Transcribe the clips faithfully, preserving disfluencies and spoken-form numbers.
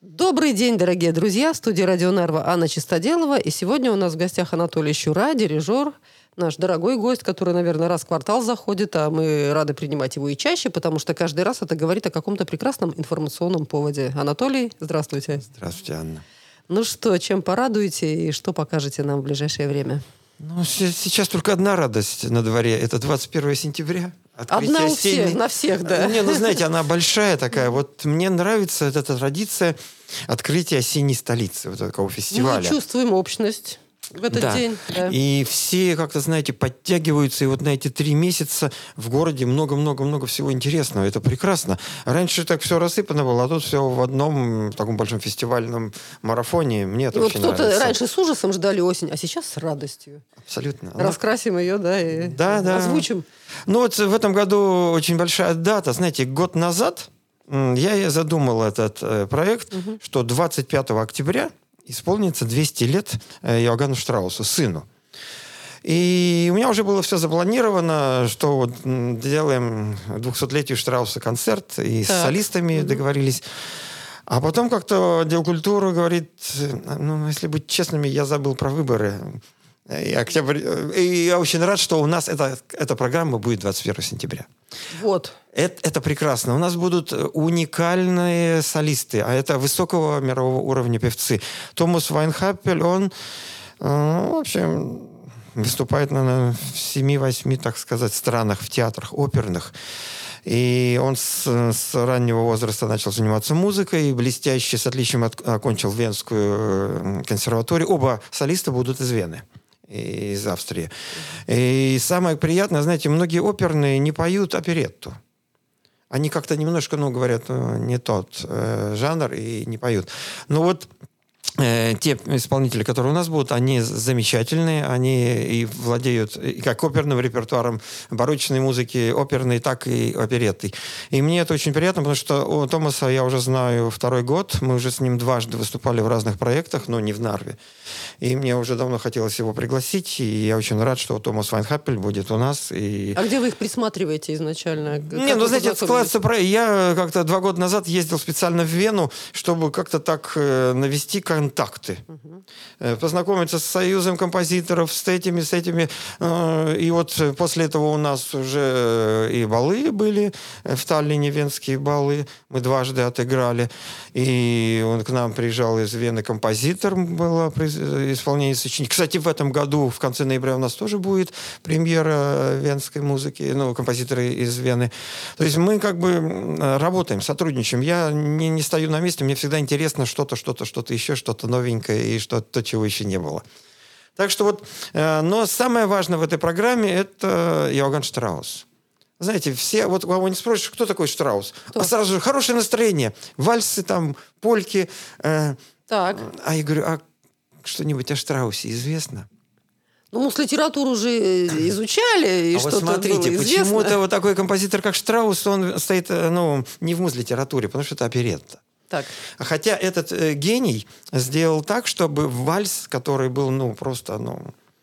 Добрый день, дорогие друзья. В студии Радио Нарва Анна Чистоделова. И сегодня у нас в гостях Анатолий Щура, дирижер, наш дорогой гость, который, наверное, раз в квартал заходит, а мы рады принимать его и чаще, потому что каждый раз это говорит о каком-то прекрасном информационном поводе. Анатолий, здравствуйте. Здравствуйте, Анна. Ну что, чем порадуете и что покажете нам в ближайшее время? Ну, сейчас только одна радость на дворе. Это двадцать первого сентября. Одна у всех, на всех, да. Не, ну, знаете, она большая такая. Вот мне нравится вот эта традиция открытия осенней столицы, вот такого фестиваля. Мы чувствуем общность в этот да. день. Да. И все как-то, знаете, подтягиваются. И вот на эти три месяца в городе много-много-много всего интересного. Это прекрасно. Раньше так все рассыпано было, а тут все в одном таком большом фестивальном марафоне. Мне это и очень вот кто-то нравится. раньше с ужасом ждали осень, а сейчас с радостью. Абсолютно. Раскрасим ее, да, и да, да. озвучим. Ну вот в этом году очень большая дата. Знаете, год назад я задумал этот э, проект, угу. что двадцать пятого октября исполнится двести лет Иоганну Штраусу, сыну. И у меня уже было все запланировано, что вот делаем двухсотлетию Штрауса концерт, и так. с солистами угу. договорились. А потом как-то отдел культуры говорит, ну, если быть честными, я забыл про выборы. И, октябрь, и я очень рад, что у нас эта, эта программа будет двадцать первого сентября. Вот. Это, это прекрасно. У нас будут уникальные солисты, а это высокого мирового уровня певцы. Томас Вайнхаппель, он, ну, в общем, выступает наверное, в семи-восьми, так сказать, странах, в театрах оперных. И он с, с раннего возраста начал заниматься музыкой, блестяще, с отличием от, окончил Венскую консерваторию. Оба солиста будут из Вены. Из Австрии. И самое приятное, знаете, многие оперные не поют оперетту. Они как-то немножко, ну, говорят, ну, не тот э, жанр и не поют. Но вот э, те исполнители, которые у нас будут, они замечательные, они и владеют и как оперным репертуаром барочной музыки, оперной, так и опереттой. И мне это очень приятно, потому что у Томаса я уже знаю второй год, мы уже с ним дважды выступали в разных проектах, но не в Нарве. И мне уже давно хотелось его пригласить, и я очень рад, что Томас Вайнхаппель будет у нас. И... А где вы их присматриваете изначально? Не, ну, знаете, это складывается про... Я как-то два года назад ездил специально в Вену, чтобы как-то так э, навести контакты. Угу. Э, познакомиться с союзом композиторов, с этими, с этими. Э, и вот после этого у нас уже и балы были в Таллине, венские балы. Мы дважды отыграли. И он к нам приезжал из Вены композитор, было исполнение сочинений. Кстати, в этом году, в конце ноября, у нас тоже будет премьера венской музыки, ну, композиторы из Вены. То есть мы как бы работаем, сотрудничаем. Я не, не стою на месте, мне всегда интересно что-то, что-то, что-то еще, что-то новенькое и что-то, чего еще не было. Так что вот, но самое важное в этой программе – это Иоганн Штраус. Знаете, все, вот кого не спросишь, кто такой Штраус? Кто? А сразу же хорошее настроение, вальсы там, польки. Э, так. А я говорю, а что-нибудь о Штраусе известно? Ну, мы с литературу же изучали, и а что-то вот смотрите, было известно. почему-то вот такой композитор, как Штраус, он стоит, ну, не в муз-литературе, потому что это оперетта. Так. Хотя этот э, гений сделал так, чтобы вальс, который был, ну, просто, ну,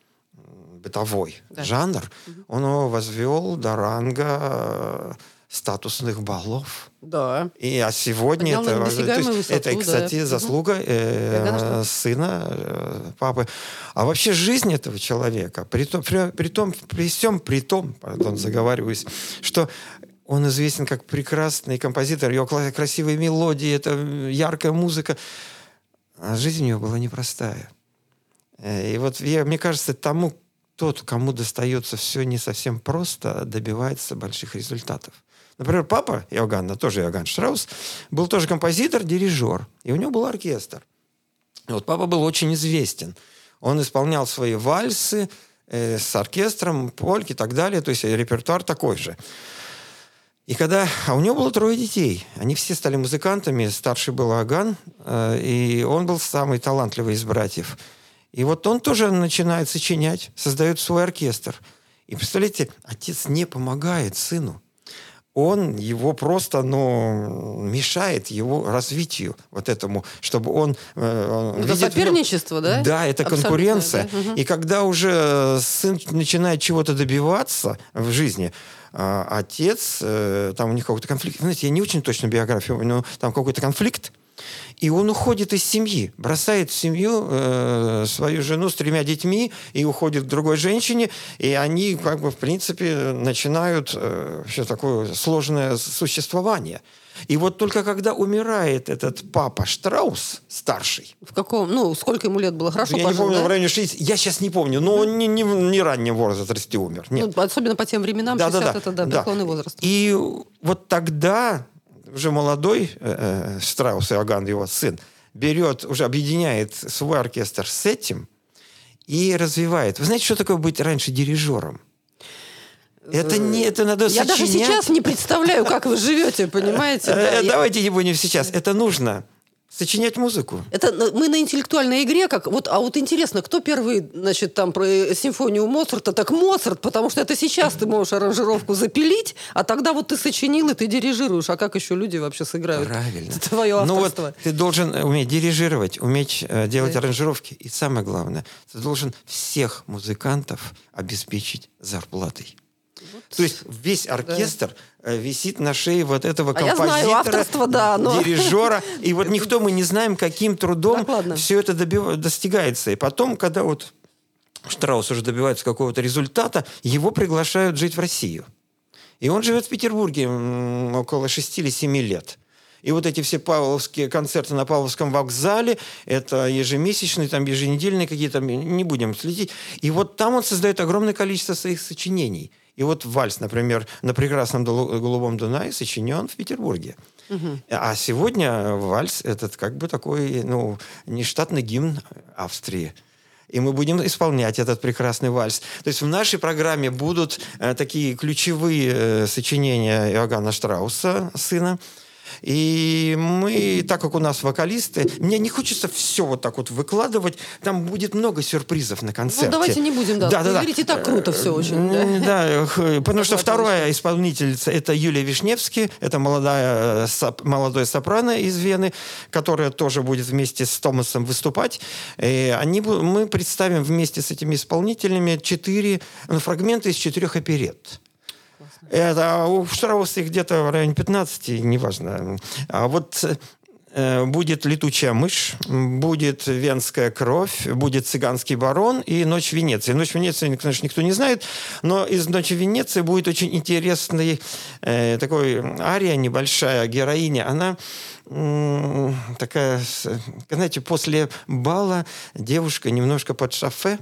бытовой да. жанр, угу. он его возвел до ранга э, статусных балов. Да. И, а сегодня это, то есть, это, кстати, да. заслуга э, сына, э, папы. А вообще жизнь этого человека, при том, при, при том, при всем, при том, пардон, заговариваюсь, что он известен как прекрасный композитор, его красивые мелодии, это яркая музыка. А жизнь у него была непростая. И вот я, мне кажется, тому, тот, кому достается все не совсем просто, добивается больших результатов. Например, папа Иоганна, тоже Иоганн Штраус, был тоже композитор, дирижер. И у него был оркестр. И вот папа был очень известен. Он исполнял свои вальсы э, с оркестром, польки и так далее. То есть репертуар такой же. И когда... А у него было трое детей. Они все стали музыкантами. Старший был Иоганн. Э, и он был самый талантливый из братьев. И вот он тоже начинает сочинять, создает свой оркестр. И представляете, отец не помогает сыну. Он его просто, ну, мешает его развитию вот этому, чтобы он... Э, это видит, соперничество, ну, да? Да, это абсолютно, конкуренция. Да? Угу. И когда уже сын начинает чего-то добиваться в жизни, отец, э, там у них какой-то конфликт. Знаете, я не очень точно биографию, но там какой-то конфликт. И он уходит из семьи, бросает семью, э, свою жену с тремя детьми и уходит к другой женщине, и они, как бы, в принципе, начинают э, все такое сложное существование. И вот только когда умирает этот папа Штраус, старший... В каком? Ну, сколько ему лет было? Хорошо Я пожил, не помню, да? в районе шестидесяти. Я сейчас не помню, но он не, не, не раннем возрасте умер. Нет. Ну, особенно по тем временам, да, шестьдесят да, да, это да, да. преклонный возраст. И вот тогда уже молодой э, Штраус, Иоганн, его сын, берет, уже объединяет свой оркестр с этим и развивает. Вы знаете, что такое быть раньше дирижером? Это не, это надо Я сочинять. даже сейчас не представляю, как вы живете, понимаете? Да, Давайте я... не будем сейчас. Это нужно. Сочинять музыку. Это мы на интеллектуальной игре, как вот, а вот интересно, кто первый, значит, там про симфонию Моцарта, так Моцарт, потому что это сейчас ты можешь аранжировку запилить, а тогда вот ты сочинил и ты дирижируешь, а как еще люди вообще сыграют? Правильно. Это твое авторство. Ну вот ты должен уметь дирижировать, уметь э, делать да. аранжировки, и самое главное, ты должен всех музыкантов обеспечить зарплатой. Вот. То есть весь оркестр да. висит на шее вот этого а композитора, да, но... дирижера. И вот никто мы не знаем, каким трудом все это добив... достигается. И потом, когда вот Штраус уже добивается какого-то результата, его приглашают жить в Россию. И он живет в Петербурге около шести или семи лет. И вот эти все павловские концерты на Павловском вокзале, это ежемесячные, там, еженедельные какие-то, не будем следить. И вот там он создает огромное количество своих сочинений. И вот вальс, например, на прекрасном голубом Дунае сочинен в Петербурге. Угу. А сегодня вальс этот как бы такой, ну, нештатный гимн Австрии. И мы будем исполнять этот прекрасный вальс. То есть в нашей программе будут э, такие ключевые э, сочинения Иоганна Штрауса, сына. И мы, так как у нас вокалисты, мне не хочется все вот так вот выкладывать. Там будет много сюрпризов на концерте. Ну, давайте не будем, да. да, да, Вы да. говорите, так круто все очень. Да, да потому что вторая исполнительница, это Юлия Вишневский, это молодая, молодой сопрано из Вены, которая тоже будет вместе с Томасом выступать. И они, мы представим вместе с этими исполнителями четыре, ну, фрагменты из четырех оперетт. Это у Штрауса их где-то в районе пятнадцати, неважно. А вот э, будет «Летучая мышь», будет «Венская кровь», будет «Цыганский барон» и «Ночь в Венеции». «Ночь в Венеции», конечно, никто не знает, но из «Ночи в Венеции» будет очень интересный э, такой ария небольшая, героиня. Она э, такая, знаете, после бала девушка немножко под шофе.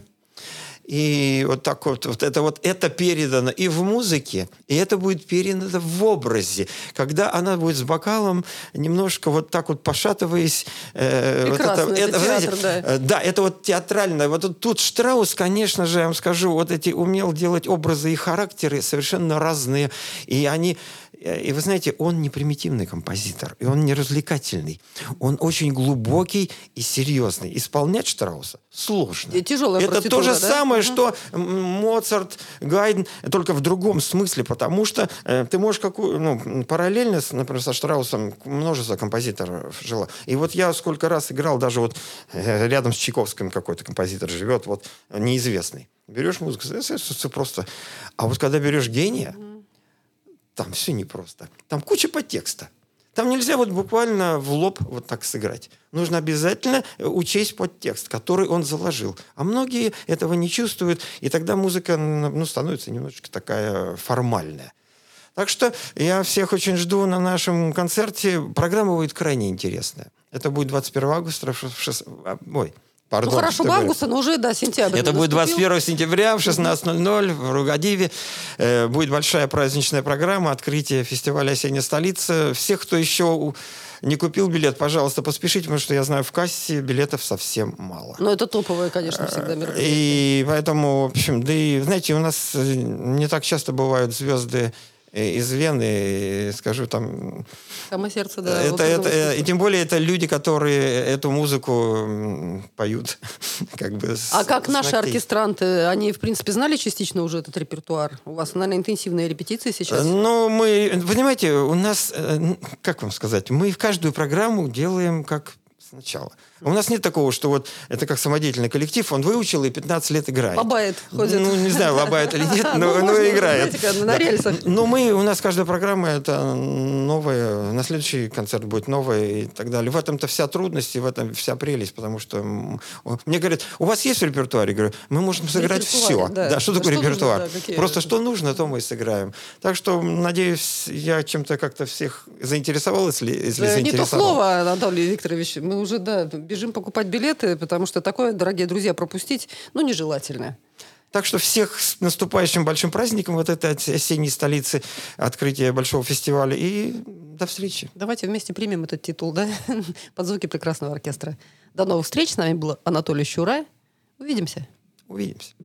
И вот так вот, вот это вот это передано и в музыке, и это будет передано в образе, когда она будет с бокалом немножко вот так вот пошатываясь. Э, Прекрасно, вот это, это, это театр, знаете, да. Да, это вот театральное. Вот тут Штраус, конечно же, я вам скажу, вот эти умел делать образы и характеры совершенно разные, и они... И вы знаете, он не примитивный композитор, и он не развлекательный. Он очень глубокий и серьезный. Исполнять Штрауса сложно. Тяжелая Это то же да? самое, угу. что Моцарт, Гайден, только в другом смысле, потому что э, ты можешь какую, ну, параллельно, например, со Штраусом множество композиторов жило. И вот я сколько раз играл, даже вот э, рядом с Чайковским какой-то композитор живет, вот неизвестный. Берешь музыку, это просто... А вот когда берешь гения... Там все непросто. Там куча подтекста. Там нельзя вот буквально в лоб вот так сыграть. Нужно обязательно учесть подтекст, который он заложил. А многие этого не чувствуют, и тогда музыка, ну, становится немножечко такая формальная. Так что я всех очень жду на нашем концерте. Программа будет крайне интересная. Это будет двадцать первого августа в шесть... Ой, Пардон, ну хорошо, в августе, но уже, да, сентябрь. Это будет двадцать первого сентября в шестнадцать ноль ноль в Ругадиве. Э, будет большая праздничная программа, открытие фестиваля «Осенняя столица». Всех, кто еще не купил билет, пожалуйста, поспешите, потому что я знаю, в кассе билетов совсем мало. Но это топовое, конечно, всегда мероприятие. И поэтому, в общем, да и, знаете, у нас не так часто бывают звезды из Вены, скажу там... Само сердце, да. Это, это, и тем более это люди, которые эту музыку поют. Как бы с, а как с наши ногтей. Оркестранты, они, в принципе, знали частично уже этот репертуар? У вас, наверное, интенсивные репетиции сейчас? Ну, мы... Понимаете, у нас... Как вам сказать? Мы в каждую программу делаем как сначала. У нас нет такого, что вот это как самодеятельный коллектив, он выучил и пятнадцать лет играет. Лобает, ходит. Ну, не знаю, лобает или нет, но, но играет. На рельсах. Но мы, у нас каждая программа это новая, на следующий концерт будет новая и так далее. В этом-то вся трудность и в этом вся прелесть, потому что мне говорят, у вас есть в репертуаре? Я говорю, мы можем сыграть все. Да. Да, что да, такое что репертуар? Нужно, да, Просто что нужно, то мы сыграем. Так что, надеюсь, я чем-то как-то всех заинтересовал, если, если да, заинтересовал. Не то слово, Анатолий Викторович. Мы уже, да, бежим покупать билеты, потому что такое, дорогие друзья, пропустить, ну, нежелательно. Так что всех с наступающим большим праздником вот этой осенней столицы, открытия большого фестиваля. И до встречи. Давайте вместе примем этот титул, да? Под звуки прекрасного оркестра. До новых встреч. С нами был Анатолий Щура. Увидимся. Увидимся.